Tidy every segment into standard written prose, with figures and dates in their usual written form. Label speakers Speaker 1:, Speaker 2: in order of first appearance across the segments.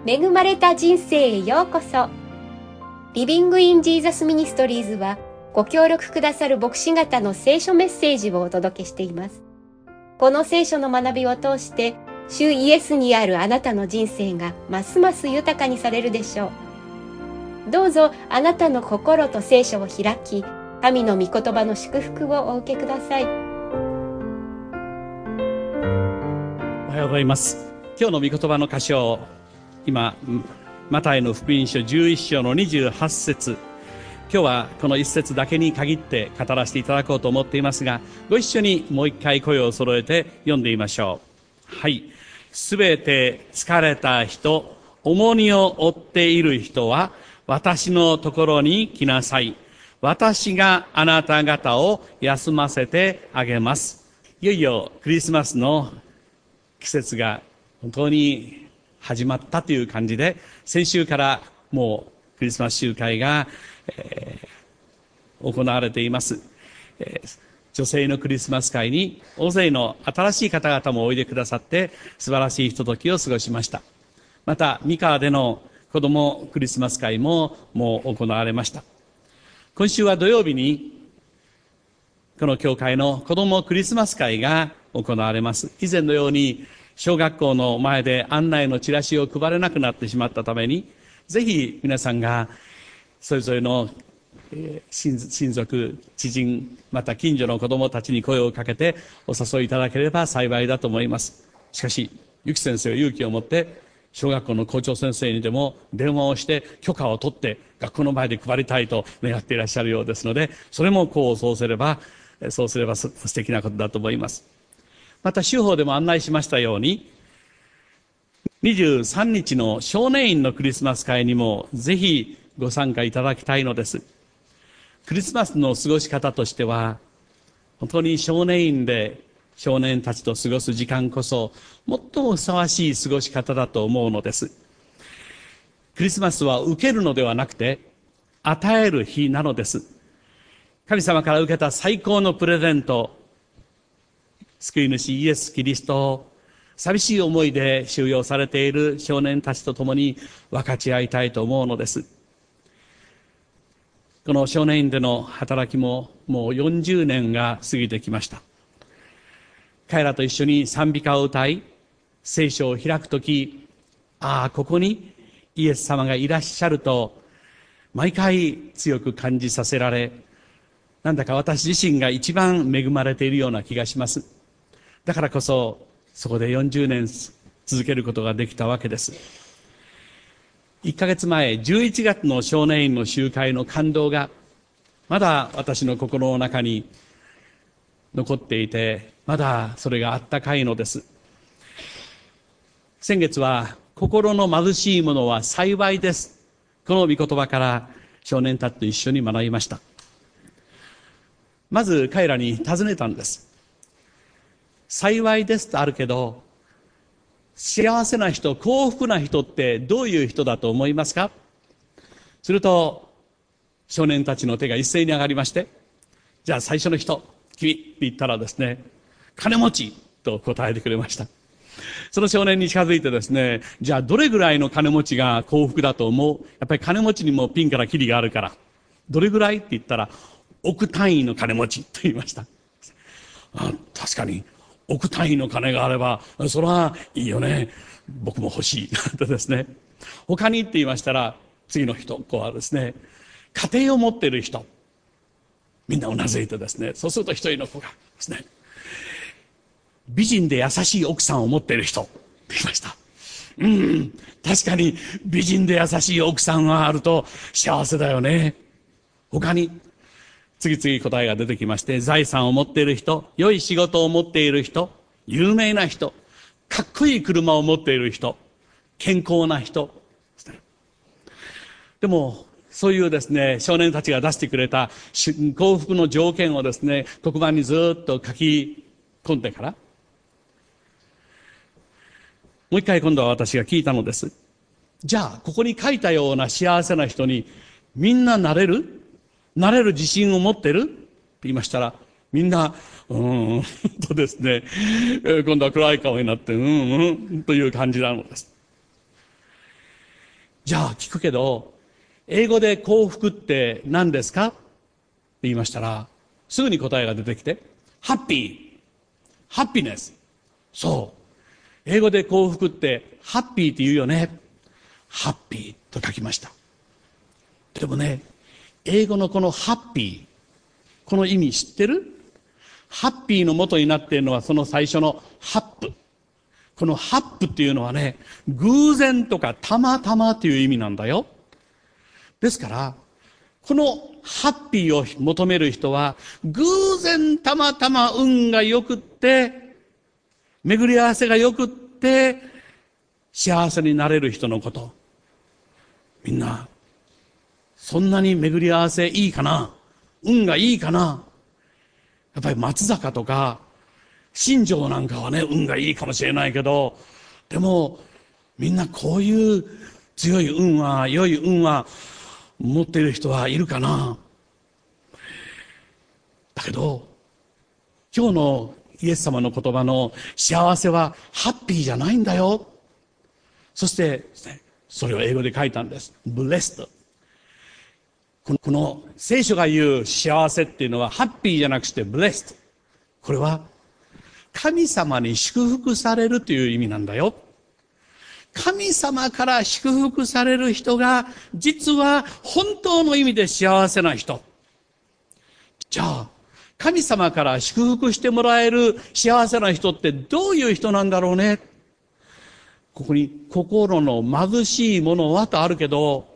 Speaker 1: 恵まれた人生へようこそ。リビングインジーザスミニストリーズはご協力くださる牧師方の聖書メッセージをお届けしています。この聖書の学びを通して主イエスにあるあなたの人生がますます豊かにされるでしょう。どうぞあなたの心と聖書を開き、神の御言葉の祝福をお受けください。
Speaker 2: おはようございます。今日の御言葉の箇所を今マタイの福音書11章の28節、今日はこの一節だけに限って語らせていただこうと思っていますが、ご一緒にもう一回声を揃えて読んでみましょう。はい。すべて疲れた人、重荷を負っている人は私のところに来なさい。私があなた方を休ませてあげます。いよいよクリスマスの季節が本当に始まったという感じで、先週からもうクリスマス集会が、行われています。女性のクリスマス会に大勢の新しい方々もおいでくださって素晴らしいひとときを過ごしました。また三河での子どもクリスマス会ももう行われました。今週は土曜日にこの教会の子どもクリスマス会が行われます。以前のように小学校の前で案内のチラシを配れなくなってしまったために、ぜひ皆さんがそれぞれの親族、知人、また近所の子供たちに声をかけてお誘いいただければ幸いだと思います。しかし、ゆき先生は勇気を持って小学校の校長先生にでも電話をして許可を取って学校の前で配りたいと願っていらっしゃるようですので、それもそうすれば素敵なことだと思います。また週報でも案内しましたように、23日の少年院のクリスマス会にもぜひご参加いただきたいのです。クリスマスの過ごし方としては、本当に少年院で少年たちと過ごす時間こそ最もふさわしい過ごし方だと思うのです。クリスマスは受けるのではなくて与える日なのです。神様から受けた最高のプレゼント、救い主イエス・キリストを寂しい思いで収容されている少年たちと共に分かち合いたいと思うのです。この少年院での働きももう40年が過ぎてきました。彼らと一緒に賛美歌を歌い、聖書を開くとき、ここにイエス様がいらっしゃると毎回強く感じさせられ、なんだか私自身が一番恵まれているような気がします。だからこそそこで40年続けることができたわけです。1ヶ月前、11月の少年院の集会の感動がまだ私の心の中に残っていて、まだそれがあったかいのです。先月は心の貧しい者は幸いです、この御言葉から少年たちと一緒に学びました。まず彼らに尋ねたんです。幸いですとあるけど、幸せな人、幸福な人ってどういう人だと思いますか？すると少年たちの手が一斉に上がりまして、じゃあ最初の人、君って言ったらですね、金持ちと答えてくれました。その少年に近づいてですね、じゃあどれぐらいの金持ちが幸福だと思う？やっぱり金持ちにもピンからキリがあるから、どれぐらいって言ったら、億単位の金持ちと言いました。確かに億単位の金があればそれはいいよね、僕も欲しいとですね。他にって言いましたら、次の人はですね、家庭を持っている人、みんなうなずいてですね、そうすると一人の子がですね、美人で優しい奥さんを持っている人って言いました。確かに美人で優しい奥さんがあると幸せだよね。他に次々答えが出てきまして、財産を持っている人、良い仕事を持っている人、有名な人、かっこいい車を持っている人、健康な人。でもそういうですね、少年たちが出してくれた幸福の条件をですね、黒板にずっと書き込んでから、もう一回今度は私が聞いたのです。じゃあここに書いたような幸せな人にみんななれる自信を持ってるって言いましたら、みんなとですね、今度は暗い顔になってという感じなのです。 じゃあ聞くけど、英語で幸福って何ですかって言いましたら、すぐに答えが出てきて、ハッピー。ハッピネス。そう。英語で幸福ってハッピーって言うよね。ハッピーと書きました。でもね、英語のこのハッピー、この意味知ってる？ハッピーの元になっているのはその最初のハップ。このハップっていうのはね、偶然とかたまたまっていう意味なんだよ。ですから、このハッピーを求める人は、偶然たまたま運が良くって、巡り合わせが良くって、幸せになれる人のこと。みんな、そんなに巡り合わせいいかな？運がいいかな？やっぱり松坂とか、新庄なんかはね、運がいいかもしれないけど、でも、みんなこういう強い運は、良い運は、持っている人はいるかな？だけど、今日のイエス様の言葉の幸せはハッピーじゃないんだよ。そしてそれを英語で書いたんです。blessed。この聖書が言う幸せっていうのはハッピーじゃなくて blessed。これは神様に祝福されるという意味なんだよ。神様から祝福される人が実は本当の意味で幸せな人。じゃあ神様から祝福してもらえる幸せな人ってどういう人なんだろうね。ここに心の貧しいものはとあるけど、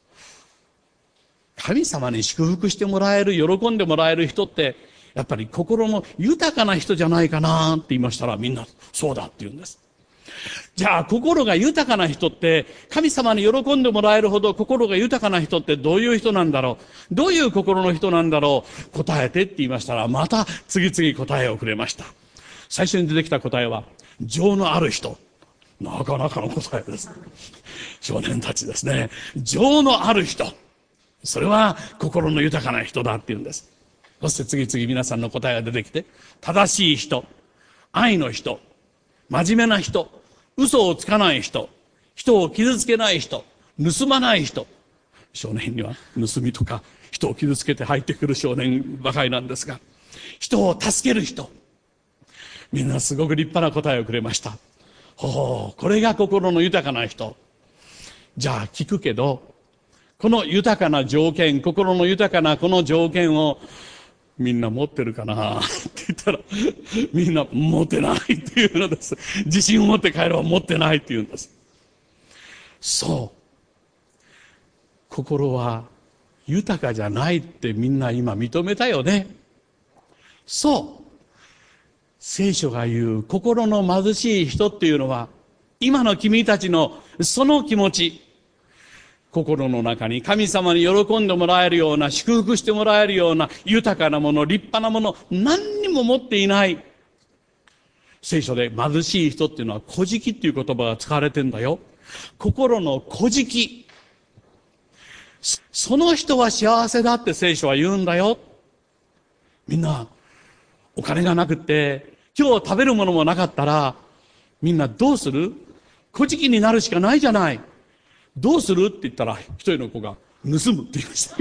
Speaker 2: 神様に祝福してもらえる、喜んでもらえる人ってやっぱり心の豊かな人じゃないかなって言いましたら、みんなそうだって言うんです。じゃあ心が豊かな人って、神様に喜んでもらえるほど心が豊かな人ってどういう人なんだろう、どういう心の人なんだろう、答えてって言いましたら、また次々答えをくれました。最初に出てきた答えは情のある人。なかなかの答えです。少年たちですね。情のある人、それは心の豊かな人だって言うんです。そして次々皆さんの答えが出てきて、正しい人、愛の人、真面目な人、嘘をつかない人、人を傷つけない人、盗まない人。少年には盗みとか人を傷つけて入ってくる少年ばかりなんですが、人を助ける人。みんなすごく立派な答えをくれました。ほう、これが心の豊かな人。じゃあ聞くけど、この豊かな条件、心の豊かなこの条件をみんな持ってるかなって言ったら、みんな持ってないっていうのです。自信を持って帰れば持ってないっていうんです。そう。心は豊かじゃないってみんな今認めたよね。そう。聖書が言う心の貧しい人っていうのは、今の君たちのその気持ち、心の中に神様に喜んでもらえるような、祝福してもらえるような豊かなもの、立派なもの、何にも持っていない。聖書で貧しい人っていうのは小じっていう言葉が使われてんだよ。心の小じ。その人は幸せだって聖書は言うんだよ。みんなお金がなくって今日食べるものもなかったら、みんなどうする？小じになるしかないじゃない。どうするって言ったら、一人の子が盗むって言いました。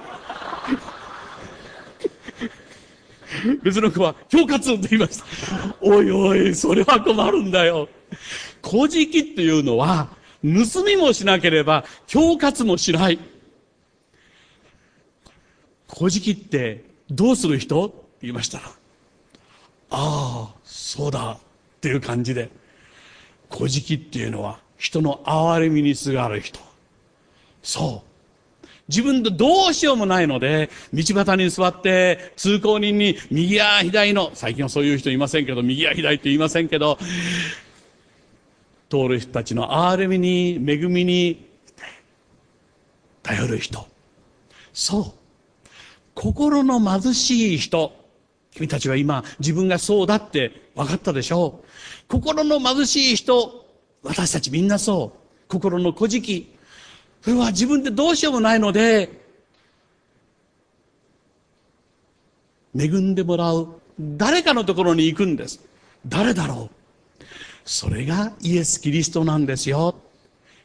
Speaker 2: 別の子は恐喝って言いました。おいおい、それは困るんだよ。小じっていうのは盗みもしなければ恐喝もしない。小じってどうする人って言いましたら、ああそうだっていう感じで、小じっていうのは人の憐れみにすがる人。そう。自分でどうしようもないので、道端に座って通行人に右や左の、最近はそういう人いませんけど、右や左って言いませんけど、通る人たちの憐れみに、恵みに頼る人。そう。心の貧しい人。君たちは今自分がそうだって分かったでしょう。心の貧しい人、私たちみんなそう。心の小じ。それは自分でどうしようもないので、恵んでもらう誰かのところに行くんです。誰だろう。それがイエス・キリストなんですよ。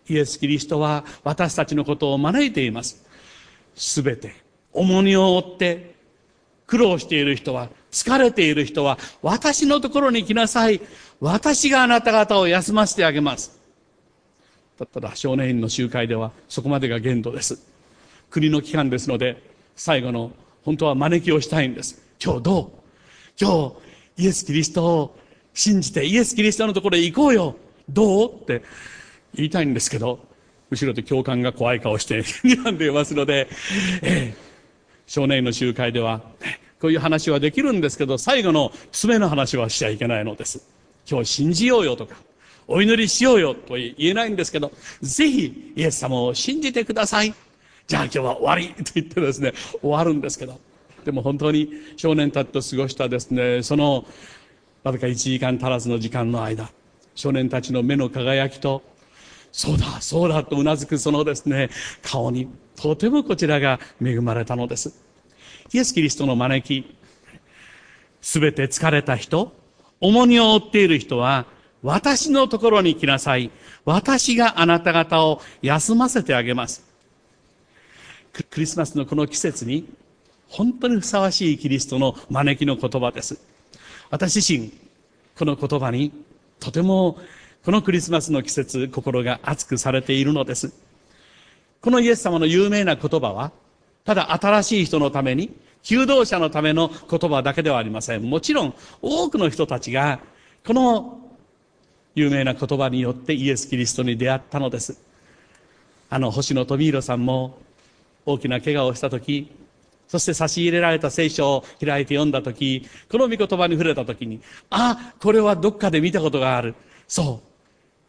Speaker 2: イエス・キリストは私たちのことを招いています。すべて重荷を負って苦労している人は、疲れている人は、私のところに来なさい。私があなた方を休ませてあげます。だったら少年院の集会ではそこまでが限度です。国の機関ですので、最後の本当は招きをしたいんです。今日どう？今日イエス・キリストを信じてイエス・キリストのところへ行こうよ。どう？って言いたいんですけど、後ろで教官が怖い顔して睨んでいますので、少年院の集会ではこういう話はできるんですけど、最後の詰めの話はしちゃいけないのです。今日信じようよとかお祈りしようよと言えないんですけど、ぜひイエス様を信じてください。じゃあ今日は終わりと言ってですね、終わるんですけど、でも本当に少年たちと過ごしたですね、そのわずか1時間足らずの時間の間、少年たちの目の輝きと、そうだそうだとうなずくそのですね、顔にとてもこちらが恵まれたのです。イエス・キリストの招き、すべて疲れた人、重荷を負っている人は、私のところに来なさい。私があなた方を休ませてあげます。クリスマスのこの季節に、本当にふさわしいキリストの招きの言葉です。私自身、この言葉に、とてもこのクリスマスの季節、心が熱くされているのです。このイエス様の有名な言葉は、ただ新しい人のために、求道者のための言葉だけではありません。もちろん、多くの人たちが、この有名な言葉によってイエス・キリストに出会ったのです。星野富弘さんも、大きな怪我をしたとき、そして差し入れられた聖書を開いて読んだとき、この御言葉に触れたときに、これはどっかで見たことがある。そう。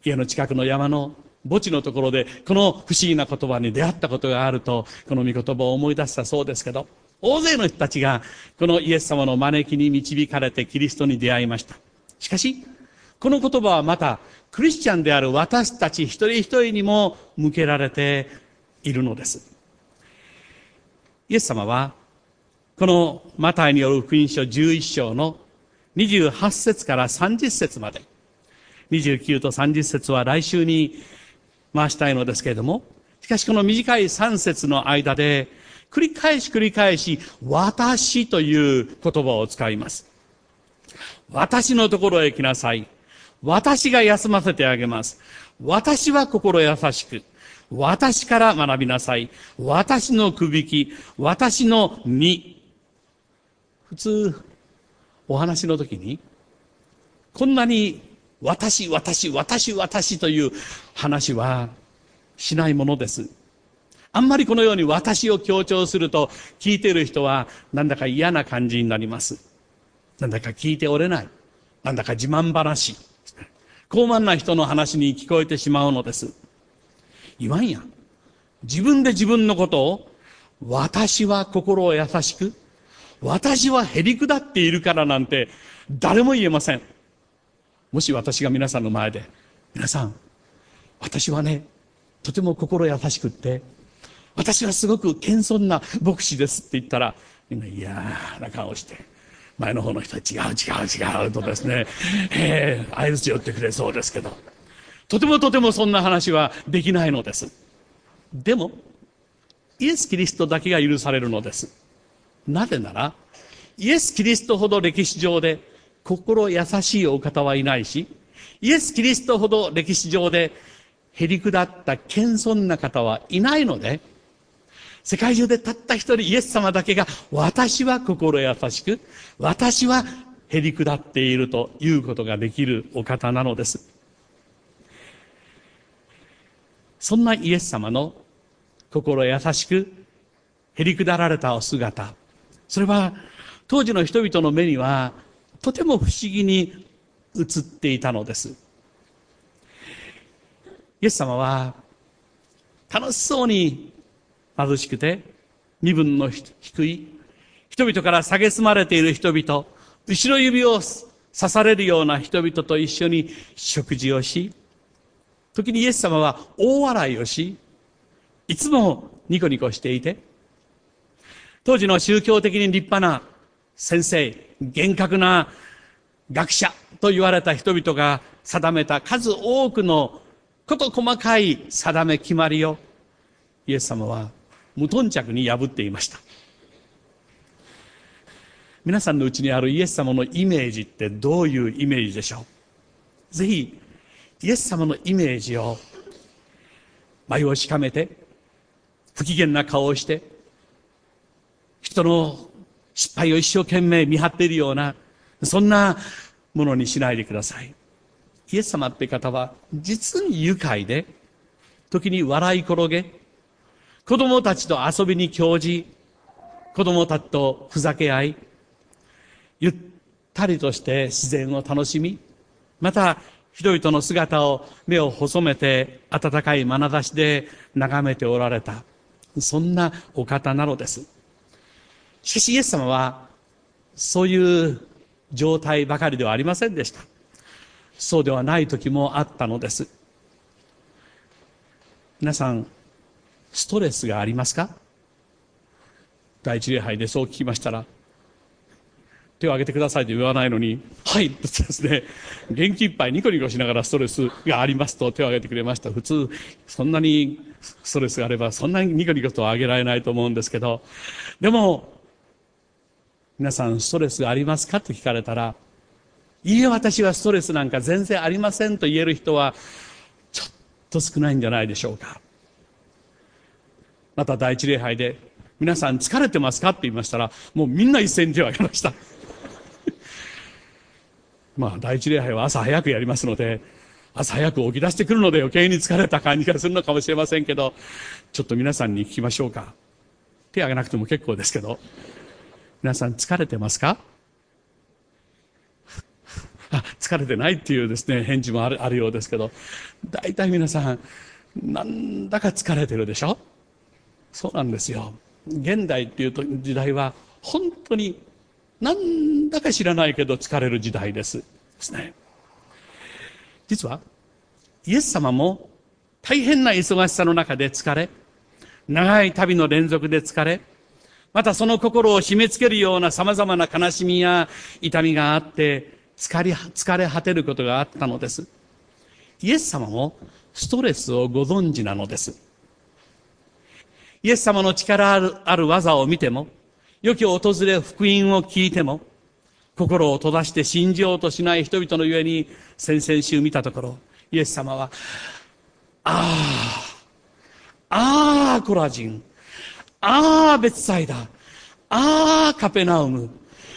Speaker 2: 家の近くの山の墓地のところで、この不思議な言葉に出会ったことがあると、この御言葉を思い出したそうですけど、大勢の人たちが、このイエス様の招きに導かれてキリストに出会いました。しかし、この言葉はまた、クリスチャンである私たち一人一人にも向けられているのです。イエス様は、このマタイによる福音書11章の28節から30節まで、29と30節は来週に回したいのですけれども、しかしこの短い3節の間で、繰り返し、私という言葉を使います。私のところへ来なさい。私が休ませてあげます。私は心優しく。私から学びなさい。私のくびき。私の荷。普通、お話の時に、こんなに私という話はしないものです。あんまりこのように私を強調すると、聞いている人はなんだか嫌な感じになります。なんだか聞いておれない。なんだか自慢話。高慢な人の話に聞こえてしまうのです。言わんや。自分で自分のことを、私は心を優しく、私はへりくだっているからなんて誰も言えません。もし私が皆さんの前で、皆さん、私はね、とても心優しくって、私はすごく謙遜な牧師ですって言ったら、みんな嫌な顔して、前の方の人は違うとですね、相槌寄ってくれそうですけど、とてもそんな話はできないのです。でも、イエス・キリストだけが許されるのです。なぜなら、イエス・キリストほど歴史上で心優しいお方はいないし、イエス・キリストほど歴史上でへりくだった謙遜な方はいないので、世界中でたった一人イエス様だけが、私は心優しく、私はへりくだっているということができるお方なのです。そんなイエス様の心優しくへりくだられたお姿、それは当時の人々の目にはとても不思議に映っていたのです。イエス様は楽しそうに貧しくて身分の低い人々から蔑まれている人々、後ろ指を刺されるような人々と一緒に食事をし、時にイエス様は大笑いをし、いつもニコニコしていて、当時の宗教的に立派な先生、厳格な学者と言われた人々が定めた数多くのこと細かい定め決まりをイエス様は無頓着に破っていました。皆さんのうちにあるイエス様のイメージってどういうイメージでしょう。ぜひイエス様のイメージを眉をしかめて不機嫌な顔をして人の失敗を一生懸命見張っているようなそんなものにしないでください。イエス様って方は実に愉快で時に笑い転げ子供たちと遊びに興じ子供たちとふざけ合いゆったりとして自然を楽しみまた人々の姿を目を細めて温かい眼差しで眺めておられたそんなお方なのです。しかしイエス様はそういう状態ばかりではありませんでした。そうではない時もあったのです。皆さんストレスがありますか？第一礼拝でそう聞きましたら手を挙げてくださいと言わないのにはいとですね元気いっぱいニコニコしながらストレスがありますと手を挙げてくれました。普通そんなにストレスがあればそんなにニコニコとは挙げられないと思うんですけど、でも皆さんストレスがありますかと聞かれたらいいえ私はストレスなんか全然ありませんと言える人はちょっと少ないんじゃないでしょうか。また第一礼拝で皆さん疲れてますかって言いましたらもうみんな一斉に手を挙げましたまあ第一礼拝は朝早くやりますので朝早く起き出してくるので余計に疲れた感じがするのかもしれませんけど、ちょっと皆さんに聞きましょうか。手を挙げなくても結構ですけど皆さん疲れてますか？疲れてないっていうですね返事もあるようですけど、大体皆さんなんだか疲れてるでしょ。そうなんですよ。現代っていう時代は本当になんだか知らないけど疲れる時代ですね。実はイエス様も大変な忙しさの中で疲れ、長い旅の連続で疲れ、またその心を締め付けるような様々な悲しみや痛みがあって疲れ果てることがあったのです。イエス様もストレスをご存知なのです。イエス様の力ある技を見ても、良き訪れ福音を聞いても、心を閉ざして信じようとしない人々のゆえに、先々週見たところ、イエス様は、コラジン、ベツサイダ、カペナウム、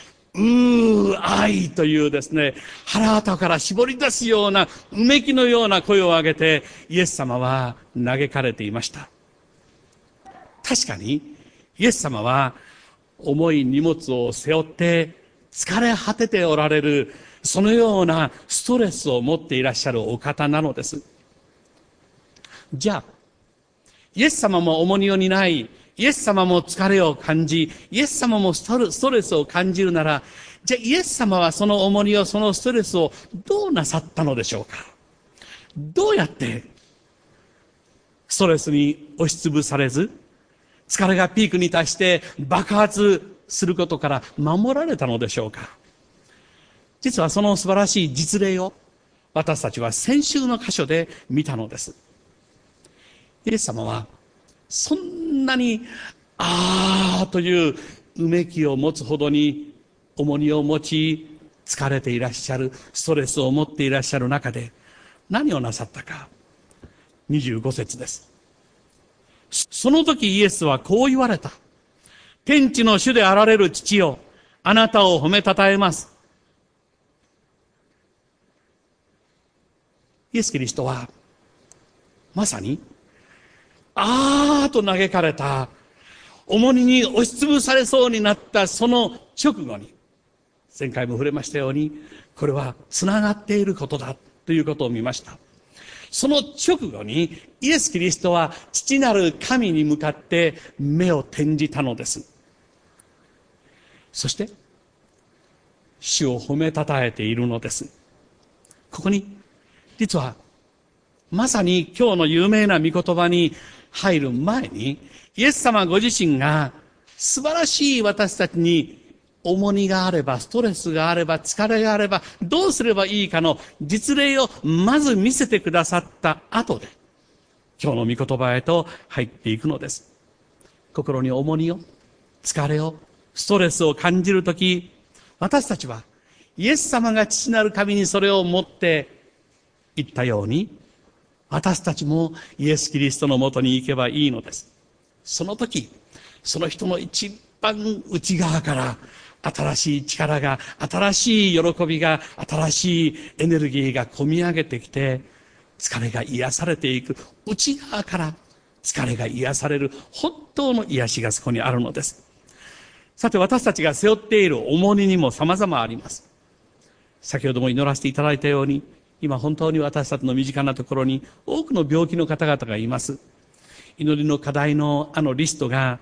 Speaker 2: 愛というですね、腹跡から絞り出すような、うめきのような声を上げて、イエス様は嘆かれていました。確かに、イエス様は、重い荷物を背負って、疲れ果てておられる、そのようなストレスを持っていらっしゃるお方なのです。じゃあ、イエス様も重荷を担い、イエス様も疲れを感じ、イエス様もストレスを感じるなら、じゃあイエス様はその重荷を、そのストレスをどうなさったのでしょうか。どうやってストレスに押しつぶされず、疲れがピークに達して爆発することから守られたのでしょうか。実はその素晴らしい実例を私たちは先週の箇所で見たのです。イエス様はそんなにといううめきを持つほどに重荷を持ち疲れていらっしゃる、ストレスを持っていらっしゃる中で何をなさったか。25節です。その時イエスはこう言われた。天地の主であられる父よ、あなたを褒めたたえます。イエス・キリストはまさにと嘆かれた、重荷に押しつぶされそうになったその直後に、前回も触れましたように、これはつながっていることだということを見ました。その直後にイエス・キリストは父なる神に向かって目を転じたのです。そして主を褒めたたえているのです。ここに実はまさに今日の有名な御言葉に入る前にイエス様ご自身が素晴らしい私たちに重荷があれば、ストレスがあれば、疲れがあれば、どうすればいいかの実例をまず見せてくださった後で、今日の御言葉へと入っていくのです。心に重荷を、疲れを、ストレスを感じるとき、私たちはイエス様が父なる神にそれを持って言ったように、私たちもイエス・キリストのもとに行けばいいのです。その時、その人の一番内側から新しい力が、新しい喜びが、新しいエネルギーが込み上げてきて、疲れが癒されていく。内側から疲れが癒される本当の癒しがそこにあるのです。さて、私たちが背負っている重荷にも様々あります。先ほども祈らせていただいたように、今本当に私たちの身近なところに多くの病気の方々がいます。祈りの課題のリストが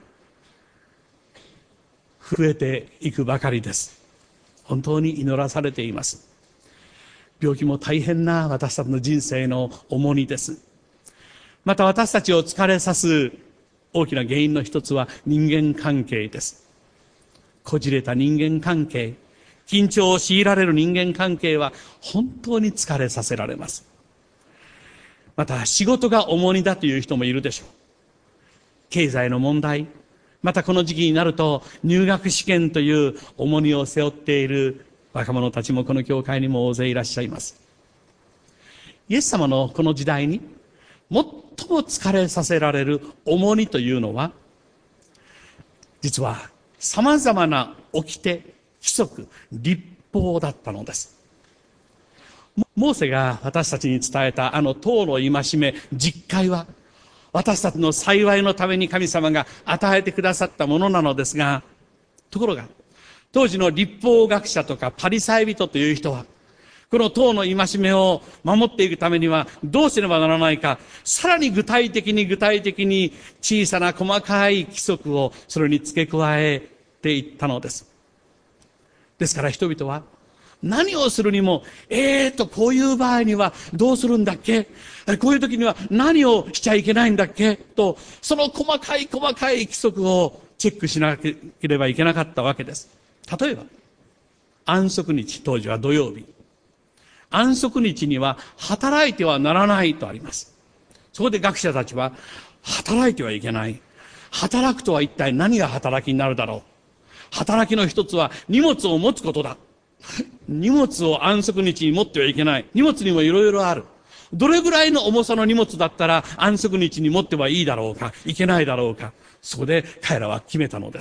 Speaker 2: 増えていくばかりです。本当に祈らされています。病気も大変な私たちの人生の重荷です。また私たちを疲れさす大きな原因の一つは人間関係です。こじれた人間関係、緊張を強いられる人間関係は本当に疲れさせられます。また仕事が重荷だという人もいるでしょう。経済の問題、またこの時期になると入学試験という重荷を背負っている若者たちもこの教会にも大勢いらっしゃいます。イエス様のこの時代に最も疲れさせられる重荷というのは、実は様々な掟、規則、律法だったのです。モーセが私たちに伝えた党の戒め、実戒は、私たちの幸いのために神様が与えてくださったものなのですが、ところが、当時の律法学者とかパリサイ人という人は、この党の戒めを守っていくためにはどうすればならないか、さらに具体的に小さな細かい規則をそれに付け加えていったのです。ですから人々は何をするにも、こういう場合にはどうするんだっけ？こういう時には何をしちゃいけないんだっけ？と、その細かい規則をチェックしなければいけなかったわけです。例えば、安息日、当時は土曜日。安息日には働いてはならないとあります。そこで学者たちは、働いてはいけない。働くとは一体何が働きになるだろう。働きの一つは荷物を持つことだ。荷物を安息日に持ってはいけない。荷物にもいろいろある。どれぐらいの重さの荷物だったら安息日に持ってはいいだろうか、いけないだろうか。そこで彼らは決めたのです。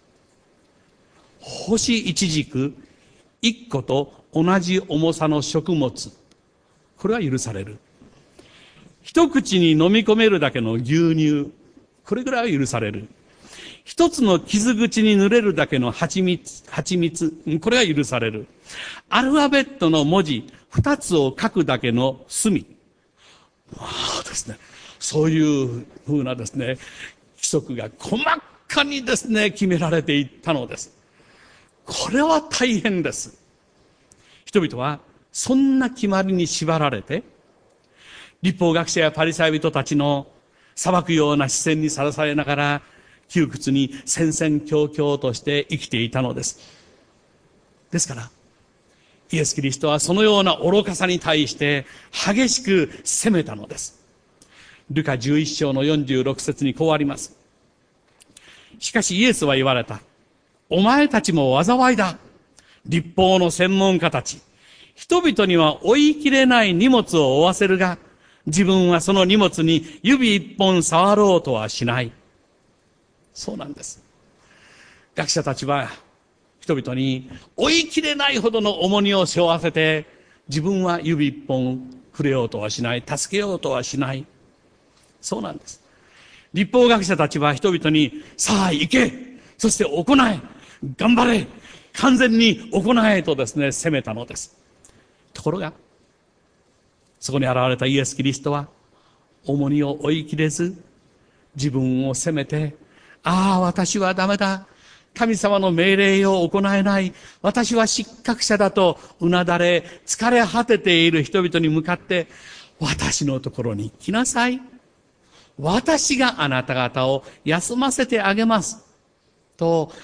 Speaker 2: 星一軸一個と同じ重さの食物、これは許される。一口に飲み込めるだけの牛乳、これぐらいは許される。一つの傷口に塗れるだけの蜂蜜、これは許される。アルファベットの文字二つを書くだけの墨、ですね、そういう風なですね、規則が細かにですね、決められていったのです。これは大変です。人々はそんな決まりに縛られて、律法学者やパリサイ人たちの裁くような視線にさらされながら、窮屈に戦々恐々として生きていたのです。ですから、イエス・キリストはそのような愚かさに対して激しく責めたのです。ルカ11章の46節にこうあります。しかしイエスは言われた。お前たちも災いだ。律法の専門家たち。人々には追いきれない荷物を負わせるが、自分はその荷物に指一本触ろうとはしない。そうなんです。学者たちは人々に追いきれないほどの重荷を背負わせて、自分は指一本触れようとはしない、助けようとはしない。そうなんです。律法学者たちは人々に、さあ行け、そして行え、頑張れ、完全に行えとですね、責めたのです。ところが、そこに現れたイエス・キリストは、重荷を追いきれず、自分を責めて、私はダメだ。神様の命令を行えない。私は失格者だとうなだれ、疲れ果てている人々に向かって、私のところに来なさい。私があなた方を休ませてあげます。と、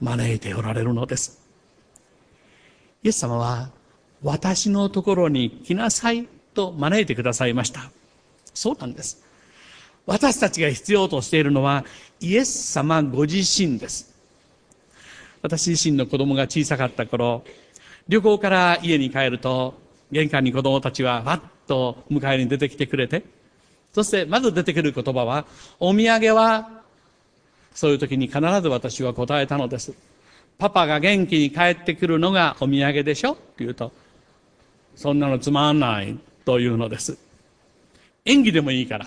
Speaker 2: 招いておられるのです。イエス様は、私のところに来なさいと招いてくださいました。そうなんです。私たちが必要としているのは、イエス様ご自身です。私自身の子供が小さかった頃、旅行から家に帰ると、玄関に子供たちはわっと迎えに出てきてくれて、そしてまず出てくる言葉は、お土産は、そういう時に必ず私は答えたのです。パパが元気に帰ってくるのがお土産でしょって言うと、そんなのつまんないというのです。演技でもいいから。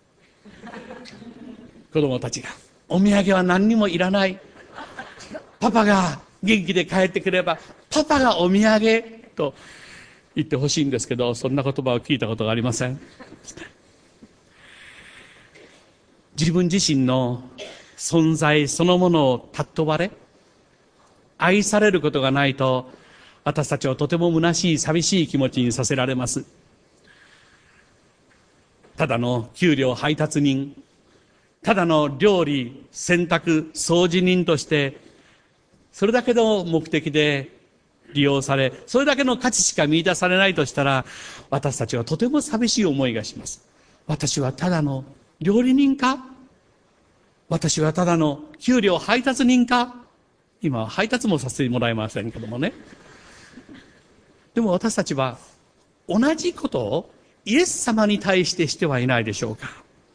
Speaker 2: 子供たちが、お土産は何にもいらない。パパが元気で帰ってくれば、パパがお土産と言ってほしいんですけど、そんな言葉を聞いたことがありません。自分自身の存在そのものを尊ばれ、愛されることがないと、私たちをとても虚しい、寂しい気持ちにさせられます。ただの給料配達人、ただの料理、洗濯、掃除人として、それだけの目的で利用され、それだけの価値しか見出されないとしたら、私たちはとても寂しい思いがします。私はただの料理人か？私はただの給料配達人か？今は配達もさせてもらえませんけどもね。でも私たちは同じことをイエス様に対してしてはいないでしょうか。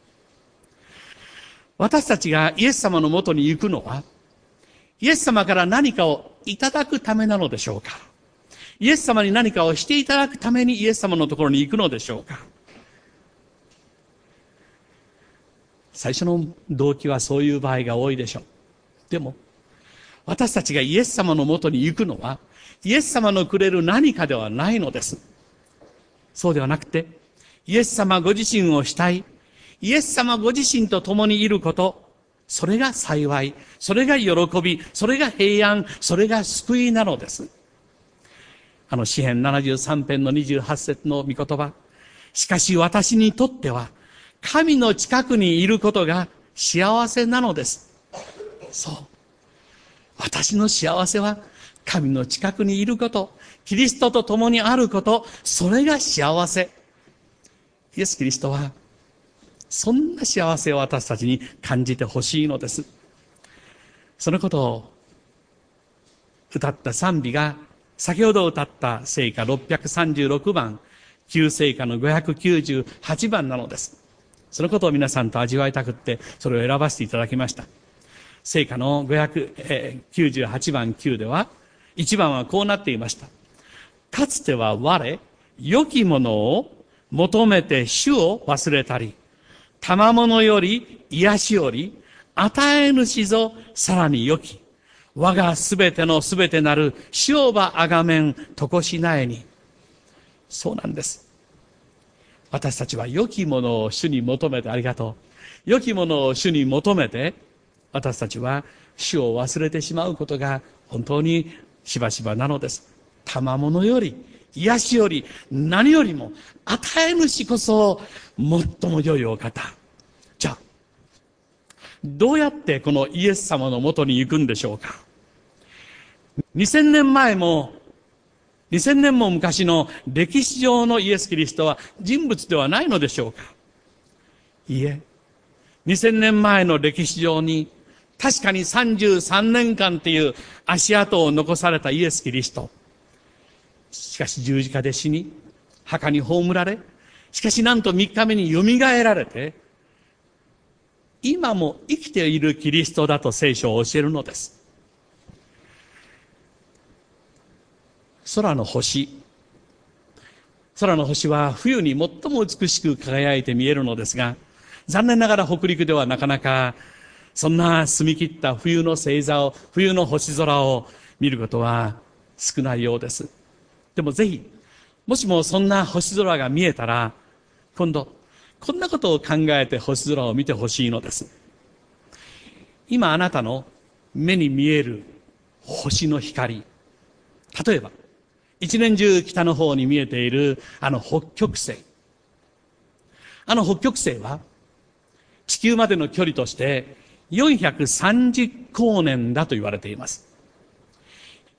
Speaker 2: 私たちがイエス様のもとに行くのは、イエス様から何かをいただくためなのでしょうか。イエス様に何かをしていただくためにイエス様のところに行くのでしょうか。最初の動機はそういう場合が多いでしょう。でも、私たちがイエス様のもとに行くのは、イエス様のくれる何かではないのです。そうではなくて、イエス様ご自身をしたい、イエス様ご自身と共にいること、それが幸い、それが喜び、それが平安、それが救いなのです。詩編73編の28節の御言葉。しかし私にとっては、神の近くにいることが幸せなのです。そう。私の幸せは、神の近くにいること、キリストと共にあること、それが幸せ。イエス・キリストは、そんな幸せを私たちに感じてほしいのです。そのことを歌った賛美が、先ほど歌った聖歌636番、旧聖歌の598番なのです。そのことを皆さんと味わいたくって、それを選ばせていただきました。聖歌の598番9では、1番はこうなっていました。かつては我、良きものを求めて主を忘れたり、賜物より癒しより、与え主ぞさらに良き。我がすべてのすべてなる主をばあがめんとこしなえに。そうなんです。私たちは良きものを主に求めて、ありがとう。良きものを主に求めて、私たちは主を忘れてしまうことが本当にしばしばなのです。賜物より、癒しより、何よりも、与え主こそ最も良いお方。じゃあ、どうやってこのイエス様のもとに行くんでしょうか。2000年前も、2000年も昔の歴史上のイエス・キリストは人物ではないのでしょうか。いいえ、2000年前の歴史上に確かに33年間という足跡を残されたイエス・キリスト。しかし十字架で死に、墓に葬られ、しかしなんと3日目によみがえられて、今も生きているキリストだと聖書を教えるのです。空の星は冬に最も美しく輝いて見えるのですが、残念ながら北陸ではなかなかそんな澄み切った冬の星座を、冬の星空を見ることは少ないようです。でもぜひ、もしもそんな星空が見えたら、今度こんなことを考えて星空を見てほしいのです。今あなたの目に見える星の光、例えば一年中北の方に見えている北極星。北極星は地球までの距離として430光年だと言われています。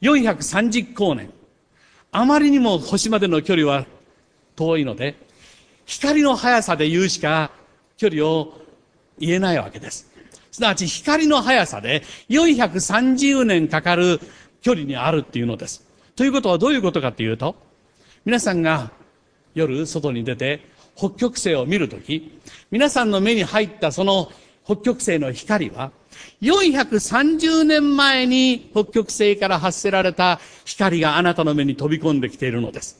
Speaker 2: 430光年。あまりにも星までの距離は遠いので、光の速さで言うしか距離を言えないわけです。すなわち光の速さで430年かかる距離にあるっていうのです。ということはどういうことかというと、皆さんが夜外に出て北極星を見るとき、皆さんの目に入ったその北極星の光は、430年前に北極星から発せられた光があなたの目に飛び込んできているのです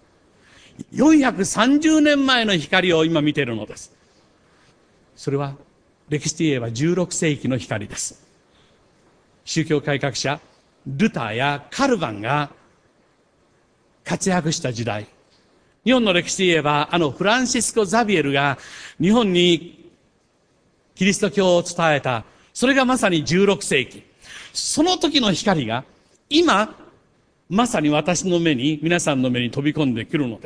Speaker 2: 。430年前の光を今見ているのです。それは歴史で言えば16世紀の光です。宗教改革者ルターやカルヴァンが活躍した時代。日本の歴史で言えばフランシスコ・ザビエルが日本にキリスト教を伝えた、それがまさに16世紀。その時の光が今まさに私の目に、皆さんの目に飛び込んでくるのです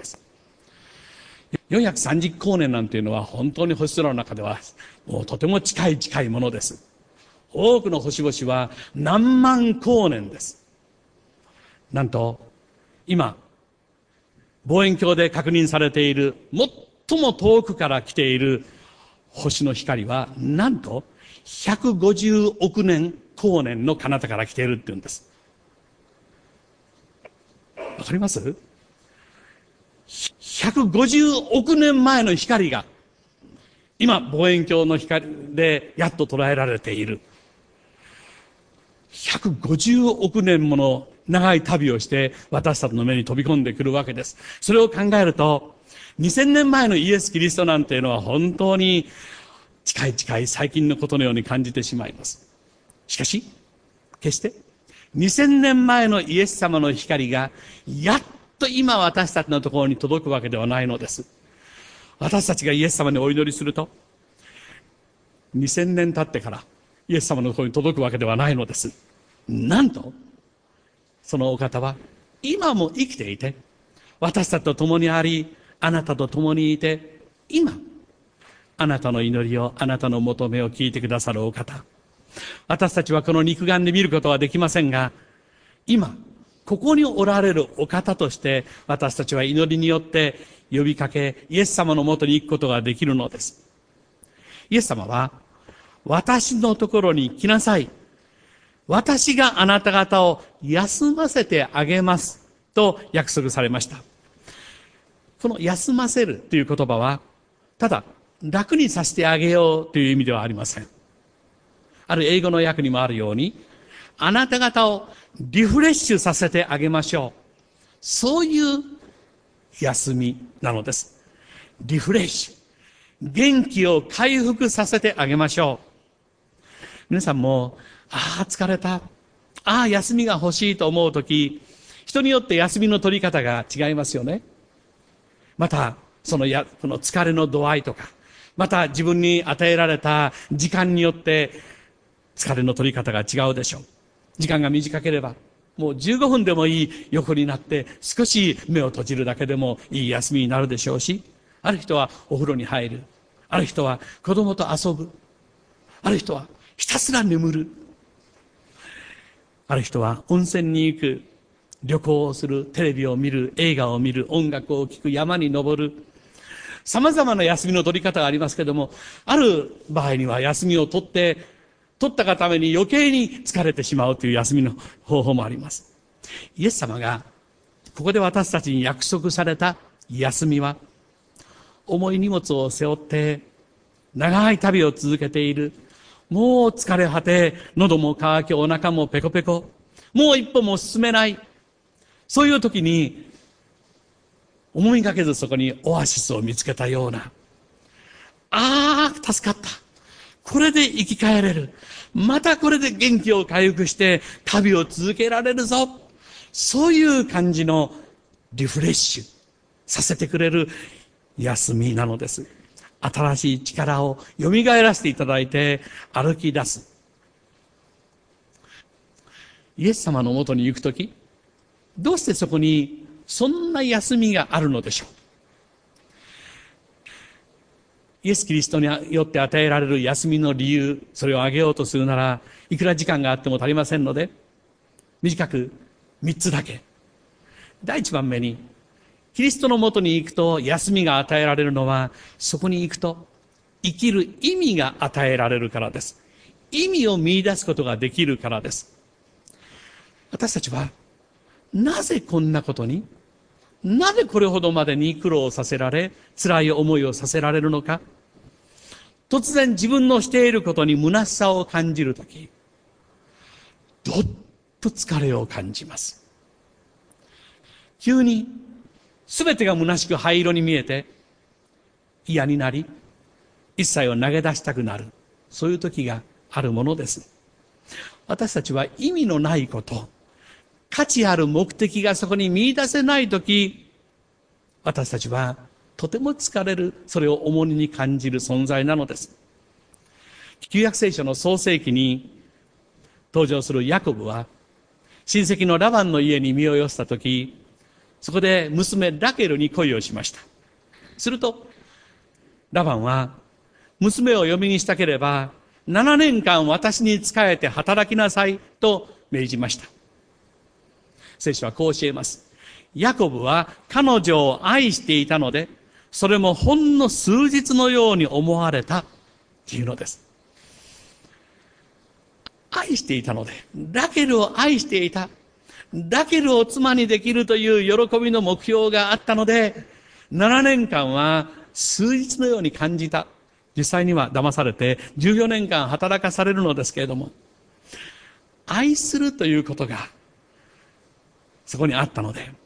Speaker 2: 。430光年なんていうのは本当に星空の中ではもうとても近いものです。多くの星々は何万光年です。なんと今望遠鏡で確認されている最も遠くから来ている星の光はなんと150億年光年の彼方から来ているって言うんです。わかります？ 150 億年前の光が今望遠鏡の光でやっと捉えられている。150億年もの長い旅をして私たちの目に飛び込んでくるわけです。それを考えると2000年前のイエス・キリストなんていうのは本当に近い最近のことのように感じてしまいます。しかし決して2000年前のイエス様の光がやっと今私たちのところに届くわけではないのです。私たちがイエス様にお祈りすると2000年経ってからイエス様のところに届くわけではないのです。なんとそのお方は今も生きていて私たちと共にあり、あなたと共にいて、今あなたの祈りを、あなたの求めを聞いてくださるお方。私たちはこの肉眼で見ることはできませんが、今ここにおられるお方として私たちは祈りによって呼びかけ、イエス様のもとに行くことができるのです。イエス様は私のところに来なさい、私があなた方を休ませてあげますと約束されました。この休ませるという言葉はただ楽にさせてあげようという意味ではありません。ある英語の訳にもあるように、あなた方をリフレッシュさせてあげましょう。そういう休みなのです。リフレッシュ。元気を回復させてあげましょう。皆さんも、疲れた。休みが欲しいと思うとき、人によって休みの取り方が違いますよね。また、この疲れの度合いとか、また自分に与えられた時間によって疲れの取り方が違うでしょう。時間が短ければ、もう15分でもいい横になって少し目を閉じるだけでもいい休みになるでしょうし、ある人はお風呂に入る。ある人は子供と遊ぶ。ある人はひたすら眠る。ある人は温泉に行く。旅行をする。テレビを見る。映画を見る。音楽を聴く。山に登る。様々な休みの取り方がありますけれども、ある場合には休みを取ったがために余計に疲れてしまうという休みの方法もあります。イエス様がここで私たちに約束された休みは、重い荷物を背負って長い旅を続けている、もう疲れ果て、喉も渇き、お腹もペコペコ、もう一歩も進めない、そういう時に思いがけずそこにオアシスを見つけたような、助かった、これで生き返れる、またこれで元気を回復して旅を続けられるぞ、そういう感じのリフレッシュさせてくれる休みなのです。新しい力を蘇らせていただいて歩き出す。イエス様のもとに行くとき、どうしてそこにそんな休みがあるのでしょう。イエス・キリストによって与えられる休みの理由、それを挙げようとするならいくら時間があっても足りませんので、短く 3つだけ。第1番目に、キリストのもとに行くと休みが与えられるのは、そこに行くと生きる意味が与えられるからです。意味を見出すことができるからです。私たちは、なぜこんなことに、なぜこれほどまでに苦労させられ、辛い思いをさせられるのか。突然自分のしていることに虚しさを感じるとき、どっと疲れを感じます。急に全てが虚しく灰色に見えて嫌になり、一切を投げ出したくなる。そういう時があるものです。私たちは意味のないこと、価値ある目的がそこに見出せないとき、私たちはとても疲れる、それを重荷に感じる存在なのです。旧約聖書の創世記に登場するヤコブは、親戚のラバンの家に身を寄せたとき、そこで娘ラケルに恋をしました。すると、ラバンは、娘を嫁にしたければ、7年間私に仕えて働きなさいと命じました。聖書はこう教えます。ヤコブは彼女を愛していたので、それもほんの数日のように思われたというのです。愛していたので、ラケルを愛していた。ラケルを妻にできるという喜びの目標があったので、7年間は数日のように感じた。実際には騙されて14年間働かされるのですけれども、愛するということがそこにあったので、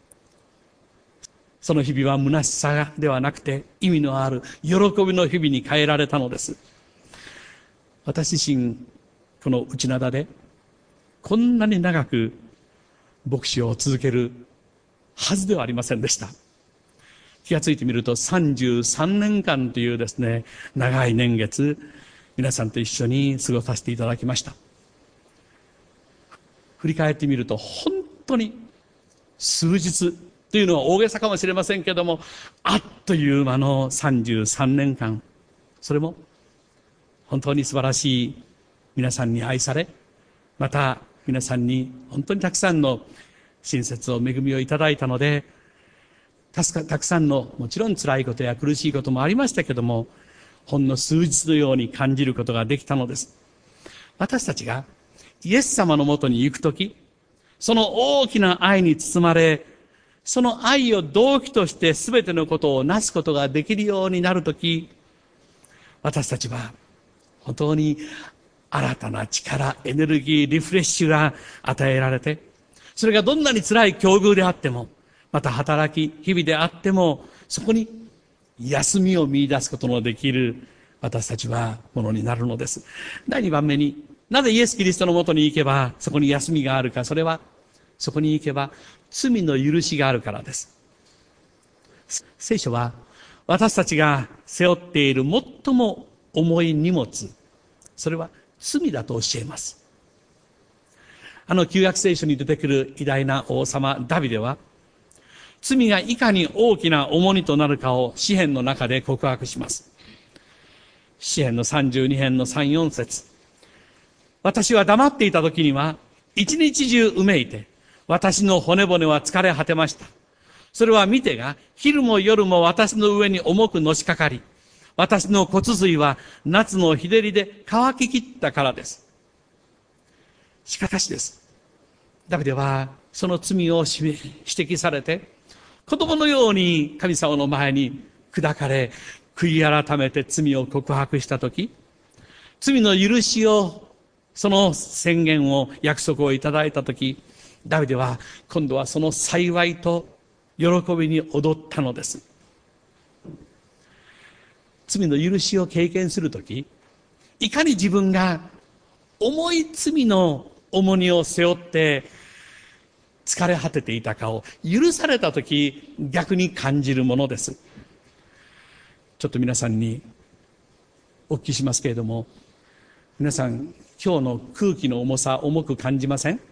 Speaker 2: その日々は虚しさではなくて意味のある喜びの日々に変えられたのです。私自身、この内灘でこんなに長く牧師を続けるはずではありませんでした。気がついてみると33年間というですね、長い年月、皆さんと一緒に過ごさせていただきました。振り返ってみると本当に数日というのは大げさかもしれませんけれども、あっという間の33年間、それも本当に素晴らしい皆さんに愛され、また皆さんに本当にたくさんの親切を恵みをいただいたので、たくさんのもちろん辛いことや苦しいこともありましたけども、ほんの数日のように感じることができたのです。私たちがイエス様のもとに行くとき、その大きな愛に包まれ、その愛を動機として全てのことをなすことができるようになるとき、私たちは本当に新たな力、エネルギー、リフレッシュが与えられて、それがどんなに辛い境遇であっても、また働き、日々であっても、そこに休みを見出すことのできる私たちはものになるのです。第2番目に、なぜイエス・キリストのもとに行けばそこに休みがあるか、それはそこに行けば罪の許しがあるからです。聖書は私たちが背負っている最も重い荷物、それは罪だと教えます。旧約聖書に出てくる偉大な王様ダビデは、罪がいかに大きな重荷となるかを詩篇の中で告白します。詩篇の32編の3、4節。私は黙っていた時には、一日中うめいて、私の骨骨は疲れ果てました。それは見てが、昼も夜も私の上に重くのしかかり、私の骨髄は夏の日照りで乾ききったからです。しかしです。ダビデはその罪を指摘されて、子供のように神様の前に砕かれ、悔い改めて罪を告白したとき、罪の許しを、その宣言を、約束をいただいたとき、ダビデは今度はその幸いと喜びに踊ったのです。罪の許しを経験するとき、いかに自分が重い罪の重荷を背負って疲れ果てていたかを許されたとき逆に感じるものです。ちょっと皆さんにお聞きしますけれども、皆さん今日の空気の重さ重く感じません？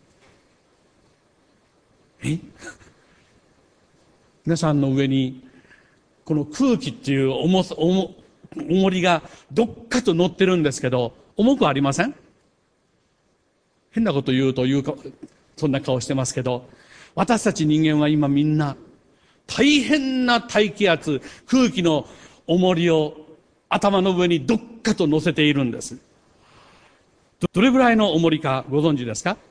Speaker 2: 皆さんの上にこの空気っていう重りがどっかと乗ってるんですけど、重くありません？変なこと言うというかそんな顔してますけど、私たち人間は今みんな大変な大気圧、空気の重りを頭の上にどっかと乗せているんです。どれぐらいの重りかご存知ですか？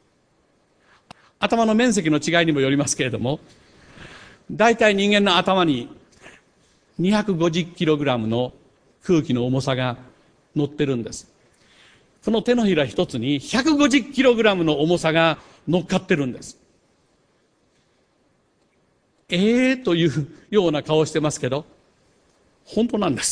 Speaker 2: 頭の面積の違いにもよりますけれども、だいたい人間の頭に250キログラムの空気の重さが乗ってるんです。この手のひら一つに150キログラムの重さが乗っかってるんです。というような顔をしてますけど、本当なんです。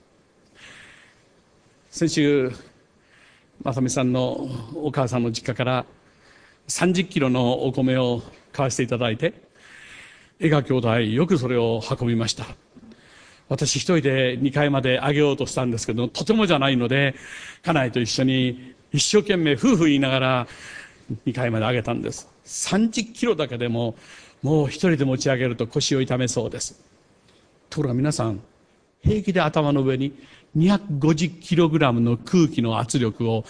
Speaker 2: 先週、まさみさんのお母さんの実家から30キロのお米を買わせていただいて、江川兄弟よくそれを運びました。私一人で2階まで上げようとしたんですけど、とてもじゃないので、家内と一緒に一生懸命夫婦言いながら2階まで上げたんです。30キロだけでも、もう一人で持ち上げると腰を痛めそうです。ところが皆さん、平気で頭の上に250キログラムの空気の圧力を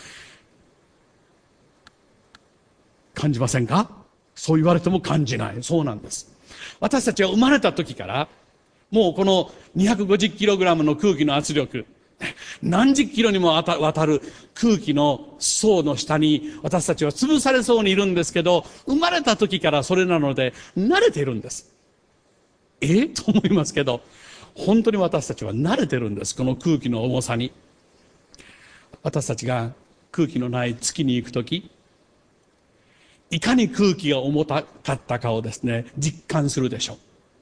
Speaker 2: 感じませんか？そう言われても感じない。そうなんです。私たちは生まれた時から、もうこの250キログラムの空気の圧力、何十キロにもわたる空気の層の下に私たちは潰されそうにいるんですけど、生まれた時からそれなので慣れているんです。と思いますけど、本当に私たちは慣れてるんです。この空気の重さに。私たちが空気のない月に行く時、いかに空気が重かったかをですね、実感するでしょう。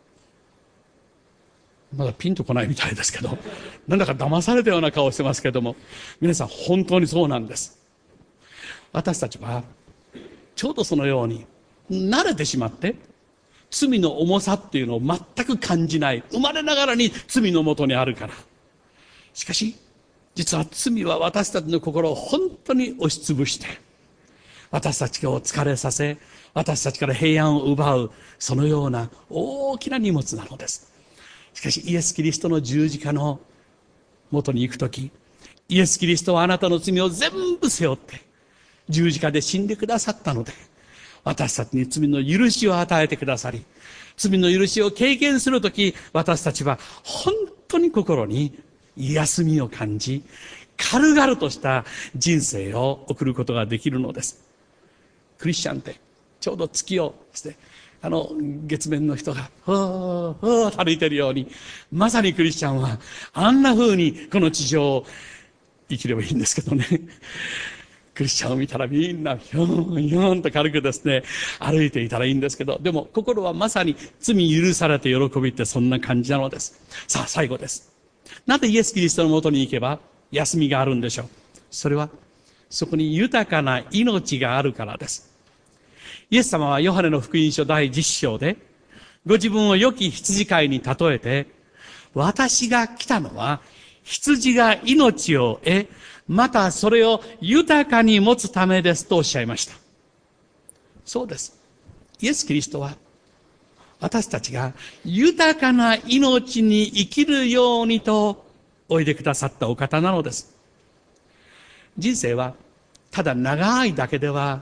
Speaker 2: まだピンとこないみたいですけど、なんだか騙されたような顔をしてますけども、皆さん本当にそうなんです。私たちはちょうどそのように慣れてしまって、罪の重さっていうのを全く感じない。生まれながらに罪のもとにあるから。しかし実は罪は私たちの心を本当に押しつぶして、私たちを疲れさせ、私たちから平安を奪う、そのような大きな荷物なのです。しかしイエス・キリストの十字架のもとに行くとき、イエス・キリストはあなたの罪を全部背負って十字架で死んでくださったので、私たちに罪の許しを与えてくださり、罪の許しを経験するとき、私たちは本当に心に休みを感じ、軽々とした人生を送ることができるのです。クリスチャンってちょうど月をですね、月面の人が歩いてるように、まさにクリスチャンはあんな風にこの地上を生きればいいんですけどね。クリスチャンを見たらみんなひょんひょんと軽くですね、歩いていたらいいんですけど、でも心はまさに罪許されて喜びってそんな感じなのです。さあ最後です。なぜイエス・キリストのもとに行けば休みがあるんでしょう。それはそこに豊かな命があるからです。イエス様はヨハネの福音書第10章で、ご自分を良き羊飼いに例えて、私が来たのは羊が命を得、またそれを豊かに持つためですとおっしゃいました。そうです。イエス・キリストは私たちが豊かな命に生きるようにとおいでくださったお方なのです。人生はただ長いだけでは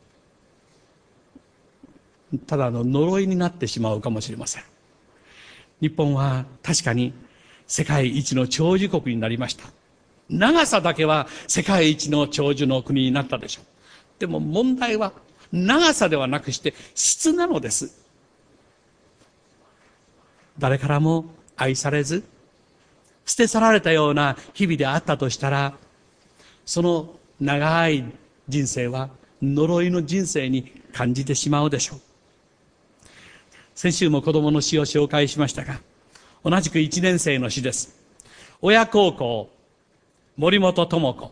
Speaker 2: ただの呪いになってしまうかもしれません。日本は確かに世界一の長寿国になりました。長さだけは世界一の長寿の国になったでしょう。でも問題は長さではなくして質なのです。誰からも愛されず、捨て去られたような日々であったとしたら、その長い人生は呪いの人生に感じてしまうでしょう。先週も子供の詩を紹介しましたが、同じく1年生の詩です。親孝行、森本智子。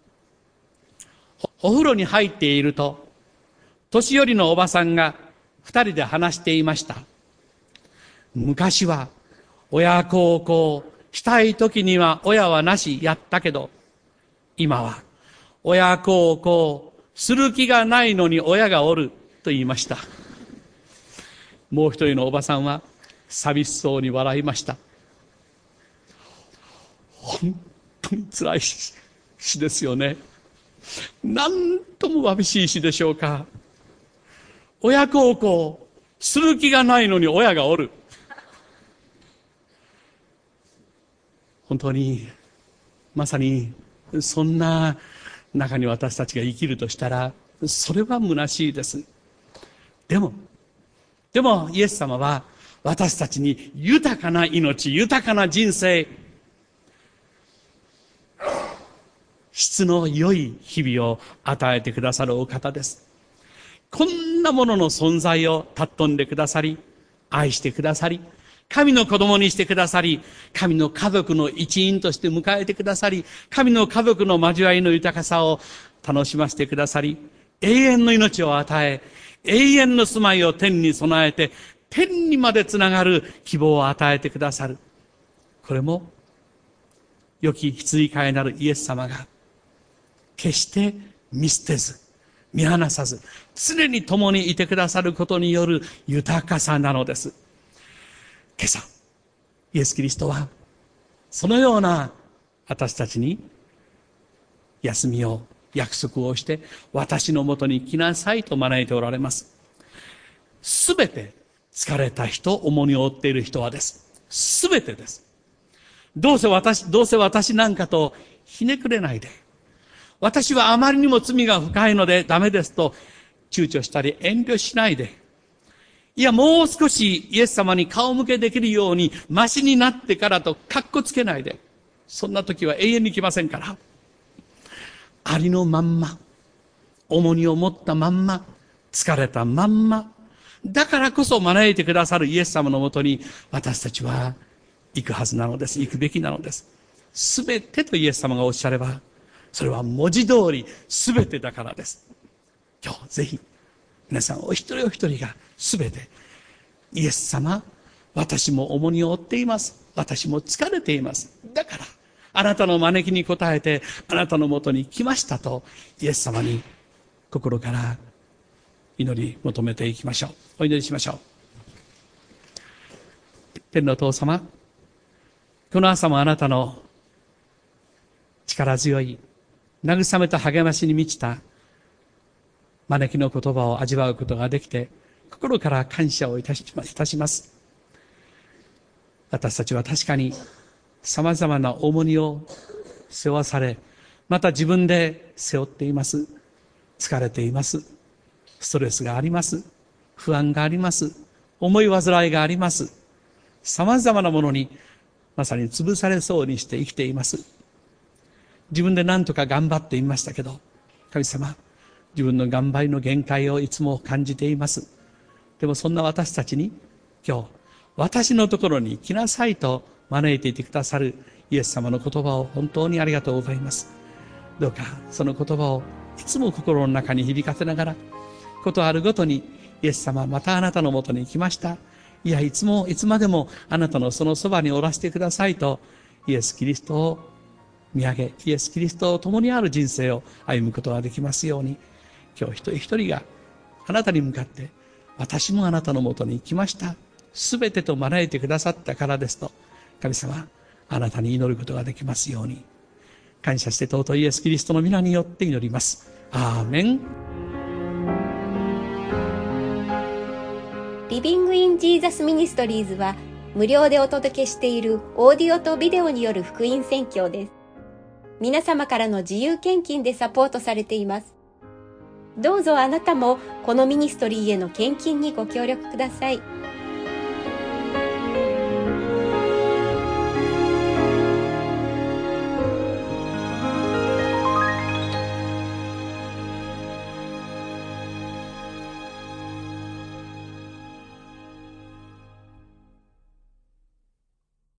Speaker 2: お風呂に入っていると、年寄りのおばさんが2人で話していました。昔は親孝行したい時には親はなしやったけど、今は親孝行する気がないのに親がおると言いました。もう一人のおばさんは寂しそうに笑いました。本当に辛い詩ですよね。なんともわびしい詩でしょうか。 親孝行する気がないのに親がおる。本当に、まさに、そんな中に私たちが生きるとしたら、それは虚しいです。でも、イエス様は、私たちに豊かな命、豊かな人生、質の良い日々を与えてくださるお方です。こんなものの存在を尊んでくださり、愛してくださり、神の子供にしてくださり、神の家族の一員として迎えてくださり、神の家族の交わりの豊かさを楽しませてくださり、永遠の命を与え、永遠の住まいを天に備えて、天にまでつながる希望を与えてくださる。これも、良き羊飼いなるイエス様が、決して見捨てず、見放さず、常に共にいてくださることによる豊かさなのです。今朝、イエス・キリストは、そのような私たちに休みを約束をして、私のもとに来なさいと招いておられます。すべて疲れた人、重荷を負っている人はです。すべてです。どうせ私なんかとひねくれないで、私はあまりにも罪が深いのでダメですと躊躇したり遠慮しないで、いやもう少しイエス様に顔向けできるようにマシになってからとカッコつけないで、そんな時は永遠に来ませんから、ありのまんま、重荷を持ったまんま、疲れたまんま、だからこそ招いてくださるイエス様のもとに私たちは行くはずなのです。行くべきなのです。すべてとイエス様がおっしゃれば、それは文字通りすべてだからです。今日ぜひ皆さんお一人お一人がすべて、イエス様、私も重荷を負っています。私も疲れています。だからあなたの招きに応えてあなたのもとに来ましたとイエス様に心から祈り求めていきましょう。お祈りしましょう。天のお父様、この朝もあなたの力強い慰めと励ましに満ちた招きの言葉を味わうことができて心から感謝をいたします。私たちは確かに様々な重荷を背負わされ、また自分で背負っています。疲れています。ストレスがあります。不安があります。思い煩いがあります。様々なものにまさに潰されそうにして生きています。自分で何とか頑張っていましたけど、神様、自分の頑張りの限界をいつも感じています。でもそんな私たちに今日、私のところに来なさいと招いていてくださるイエス様の言葉を本当にありがとうございます。どうかその言葉をいつも心の中に響かせながら、ことあるごとにイエス様、またあなたのもとに来ました。いや、いつまでもあなたのそのそばにおらせてくださいと、イエス・キリストを見上げ、イエス・キリストと共にある人生を歩むことができますように、今日一人一人があなたに向かって、私もあなたのもとに来ました。すべてと招いてくださったからですと、神様、あなたに祈ることができますように、感謝して尊いイエス・キリストの皆によって祈ります。アーメン。
Speaker 1: リビングインジーザスミニストリーズは無料でお届けしているオーディオとビデオによる福音宣教です。皆様からの自由献金でサポートされています。どうぞあなたもこのミニストリーへの献金にご協力ください。